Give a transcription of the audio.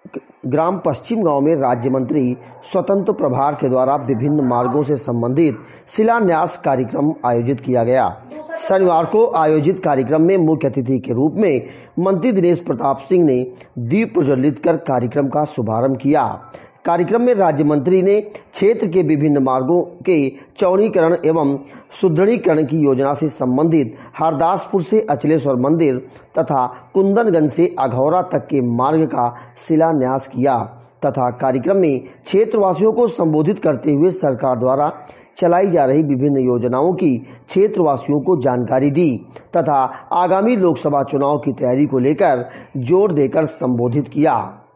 ग्राम पश्चिम गांव में राज्य मंत्री स्वतंत्र प्रभार के द्वारा विभिन्न मार्गों से संबंधित शिलान्यास कार्यक्रम आयोजित किया गया। शनिवार को आयोजित कार्यक्रम में मुख्य अतिथि के रूप में मंत्री दिनेश प्रताप सिंह ने दीप प्रज्वलित कर कार्यक्रम का शुभारंभ किया। कार्यक्रम में राज्य मंत्री ने क्षेत्र के विभिन्न मार्गों के चौड़ीकरण एवं सुदृढ़ीकरण की योजना से संबंधित हरदासपुर से अचलेश्वर मंदिर तथा कुंदनगंज से अघौरा तक के मार्ग का शिलान्यास किया तथा कार्यक्रम में क्षेत्रवासियों को संबोधित करते हुए सरकार द्वारा चलाई जा रही विभिन्न योजनाओं की क्षेत्रवासियों को जानकारी दी तथा आगामी लोकसभा चुनाव की तैयारी को लेकर जोर देकर संबोधित किया।